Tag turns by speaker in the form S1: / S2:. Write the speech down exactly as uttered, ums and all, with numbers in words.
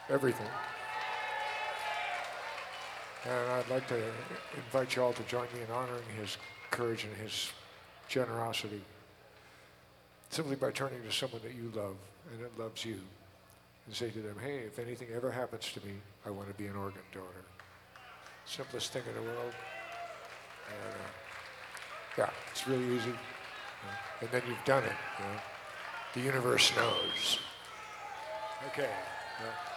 S1: everything. And I'd like to invite you all to join me in honoring his courage and his generosity simply by turning to someone that you love and that loves you and say to them, hey, if anything ever happens to me, I want to be an organ donor. Simplest thing in the world. And, uh, yeah, it's really easy. You know, and then you've done it. You know. The universe knows. Okay. Yeah.